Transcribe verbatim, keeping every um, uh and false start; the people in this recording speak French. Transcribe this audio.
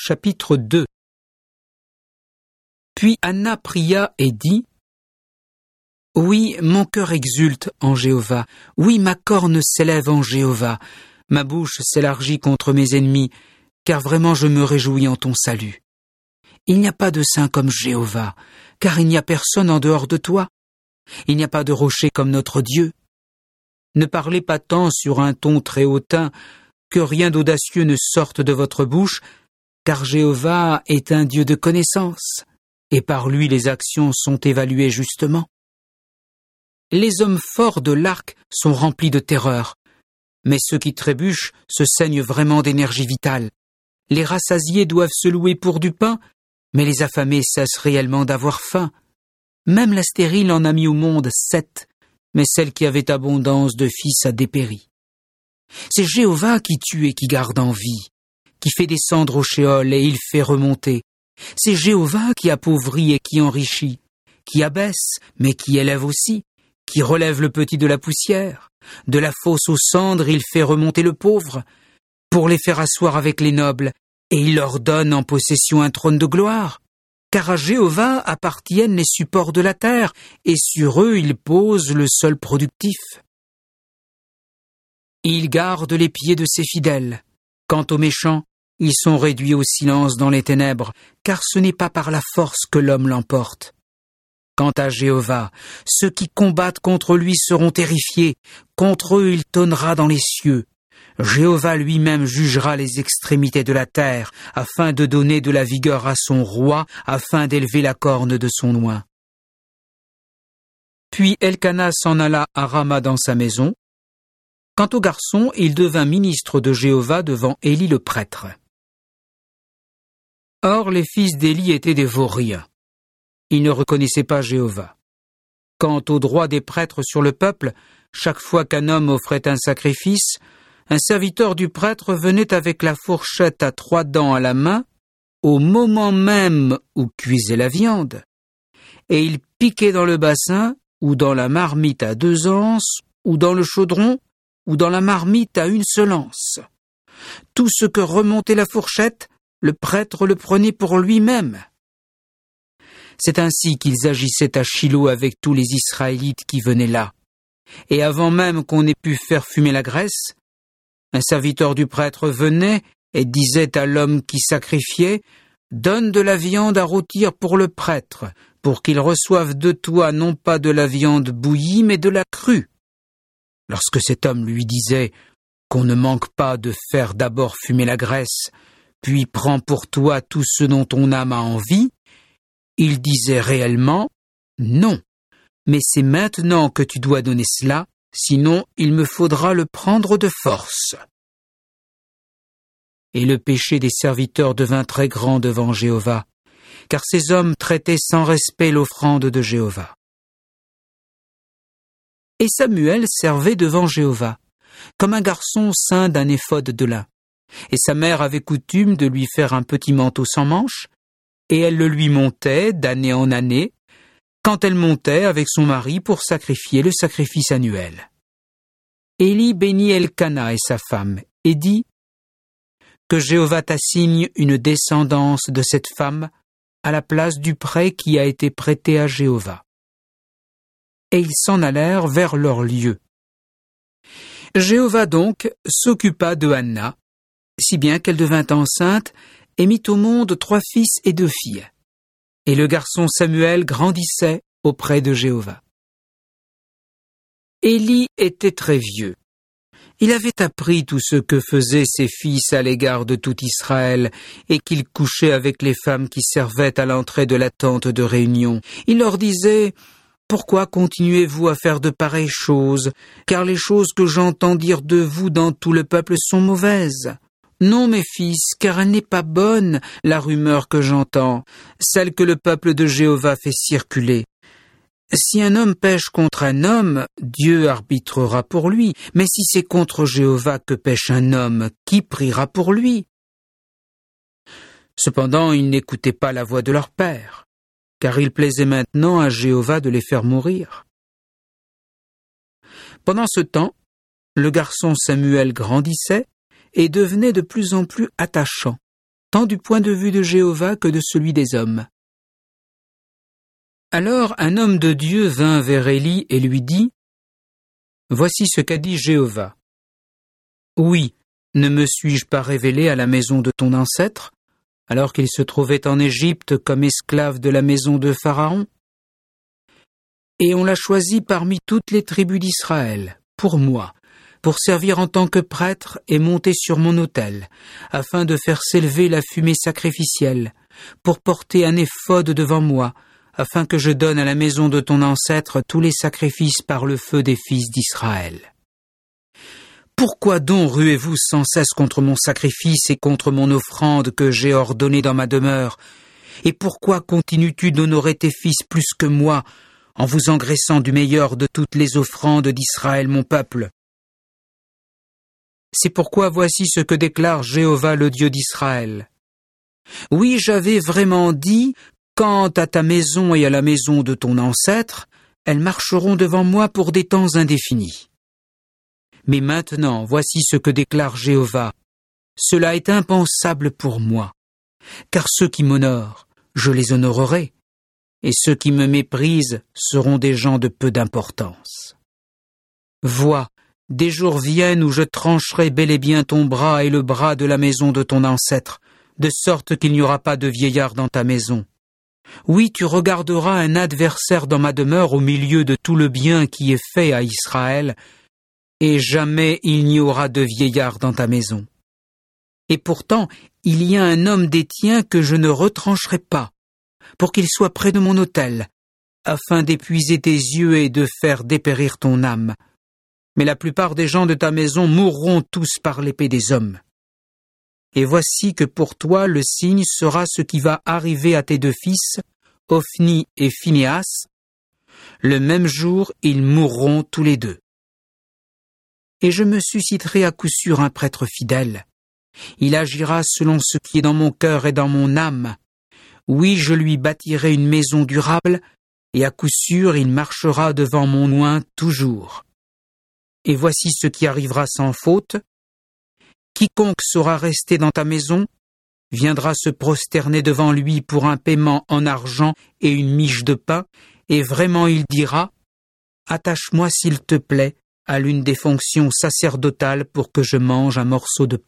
Chapitre deux. Puis Anna pria et dit : « Oui, mon cœur exulte en Jéhovah, oui, ma corne s'élève en Jéhovah, ma bouche s'élargit contre mes ennemis, car vraiment je me réjouis en ton salut. Il n'y a pas de saint comme Jéhovah, car il n'y a personne en dehors de toi. Il n'y a pas de rocher comme notre Dieu. Ne parlez pas tant sur un ton très hautain, que rien d'audacieux ne sorte de votre bouche, car Jéhovah est un Dieu de connaissance, et par lui les actions sont évaluées justement. Les hommes forts de l'arc sont remplis de terreur, mais ceux qui trébuchent se saignent vraiment d'énergie vitale. Les rassasiés doivent se louer pour du pain, mais les affamés cessent réellement d'avoir faim. Même la stérile en a mis au monde sept, mais celle qui avait abondance de fils a dépéri. C'est Jéhovah qui tue et qui garde en vie, qui fait descendre au Sheol et il fait remonter. C'est Jéhovah qui appauvrit et qui enrichit, qui abaisse, mais qui élève aussi, qui relève le petit de la poussière. De la fosse aux cendres, il fait remonter le pauvre, pour les faire asseoir avec les nobles, et il leur donne en possession un trône de gloire. Car à Jéhovah appartiennent les supports de la terre, et sur eux il pose le sol productif. Il garde les pieds de ses fidèles. Quant aux méchants, ils sont réduits au silence dans les ténèbres, car ce n'est pas par la force que l'homme l'emporte. Quant à Jéhovah, ceux qui combattent contre lui seront terrifiés, contre eux il tonnera dans les cieux. Jéhovah lui-même jugera les extrémités de la terre, afin de donner de la vigueur à son roi, afin d'élever la corne de son oint. Puis Elkana s'en alla à Rama dans sa maison. Quant au garçon, il devint ministre de Jéhovah devant Élie le prêtre. Or les fils d'Élie étaient des vauriens. Ils ne reconnaissaient pas Jéhovah. Quant au droit des prêtres sur le peuple, chaque fois qu'un homme offrait un sacrifice, un serviteur du prêtre venait avec la fourchette à trois dents à la main, au moment même où cuisait la viande, et il piquait dans le bassin, ou dans la marmite à deux anses, ou dans le chaudron, ou dans la marmite à une seule anse. Tout ce que remontait la fourchette, le prêtre le prenait pour lui-même. C'est ainsi qu'ils agissaient à Shilo avec tous les Israélites qui venaient là. Et avant même qu'on ait pu faire fumer la graisse, un serviteur du prêtre venait et disait à l'homme qui sacrifiait : « Donne de la viande à rôtir pour le prêtre, pour qu'il reçoive de toi non pas de la viande bouillie, mais de la crue. » Lorsque cet homme lui disait qu'on ne manque pas de faire d'abord fumer la graisse, puis prends pour toi tout ce dont ton âme a envie, il disait réellement « Non, mais c'est maintenant que tu dois donner cela, sinon il me faudra le prendre de force. » Et le péché des serviteurs devint très grand devant Jéhovah, car ces hommes traitaient sans respect l'offrande de Jéhovah. Et Samuel servait devant Jéhovah, comme un garçon ceint d'un éphod de lin. Et sa mère avait coutume de lui faire un petit manteau sans manches, et elle le lui montait d'année en année, quand elle montait avec son mari pour sacrifier le sacrifice annuel. Élie bénit Elkana et sa femme, et dit : « Que Jéhovah t'assigne une descendance de cette femme à la place du prêt qui a été prêté à Jéhovah. » Et ils s'en allèrent vers leur lieu. Jéhovah donc s'occupa de Anna, si bien qu'elle devint enceinte et mit au monde trois fils et deux filles. Et le garçon Samuel grandissait auprès de Jéhovah. Élie était très vieux. Il avait appris tout ce que faisaient ses fils à l'égard de tout Israël, et qu'il couchait avec les femmes qui servaient à l'entrée de la tente de réunion. Il leur disait : « Pourquoi continuez-vous à faire de pareilles choses ? Car les choses que j'entends dire de vous dans tout le peuple sont mauvaises. Non, mes fils, car elle n'est pas bonne, la rumeur que j'entends, celle que le peuple de Jéhovah fait circuler. Si un homme pêche contre un homme, Dieu arbitrera pour lui, mais si c'est contre Jéhovah que pêche un homme, qui priera pour lui ? » Cependant, ils n'écoutaient pas la voix de leur père, car il plaisait maintenant à Jéhovah de les faire mourir. Pendant ce temps, le garçon Samuel grandissait et devenait de plus en plus attachant. tant du point de vue de Jéhovah que de celui des hommes. » Alors un homme de Dieu vint vers Élie et lui dit, « Voici ce qu'a dit Jéhovah. Oui, ne me suis-je pas révélé à la maison de ton ancêtre, alors qu'il se trouvait en Égypte comme esclave de la maison de Pharaon? Et on l'a choisi parmi toutes les tribus d'Israël, pour moi, pour servir en tant que prêtre et monter sur mon autel, afin de faire s'élever la fumée sacrificielle, pour porter un éphod devant moi, afin que je donne à la maison de ton ancêtre tous les sacrifices par le feu des fils d'Israël. Pourquoi donc ruez-vous sans cesse contre mon sacrifice et contre mon offrande que j'ai ordonnée dans ma demeure? Et pourquoi continues-tu d'honorer tes fils plus que moi, en vous engraissant du meilleur de toutes les offrandes d'Israël mon peuple? C'est pourquoi voici ce que déclare Jéhovah le Dieu d'Israël. Oui, j'avais vraiment dit, quant à ta maison et à la maison de ton ancêtre, elles marcheront devant moi pour des temps indéfinis. Mais maintenant, voici ce que déclare Jéhovah. Cela est impensable pour moi, car ceux qui m'honorent, je les honorerai, et ceux qui me méprisent seront des gens de peu d'importance. Vois, des jours viennent où je trancherai bel et bien ton bras et le bras de la maison de ton ancêtre, de sorte qu'il n'y aura pas de vieillard dans ta maison. Oui, tu regarderas un adversaire dans ma demeure au milieu de tout le bien qui est fait à Israël, et jamais il n'y aura de vieillard dans ta maison. Et pourtant, il y a un homme des tiens que je ne retrancherai pas, pour qu'il soit près de mon autel, afin d'épuiser tes yeux et de faire dépérir ton âme. Mais la plupart des gens de ta maison mourront tous par l'épée des hommes. Et voici que pour toi le signe sera ce qui va arriver à tes deux fils, Ophni et Phinéas. Le même jour, ils mourront tous les deux. Et je me susciterai à coup sûr un prêtre fidèle. Il agira selon ce qui est dans mon cœur et dans mon âme. Oui, je lui bâtirai une maison durable, et à coup sûr il marchera devant mon oint toujours. Et voici ce qui arrivera sans faute. Quiconque saura rester dans ta maison viendra se prosterner devant lui pour un paiement en argent et une miche de pain, et vraiment il dira, « Attache-moi s'il te plaît à l'une des fonctions sacerdotales pour que je mange un morceau de pain. »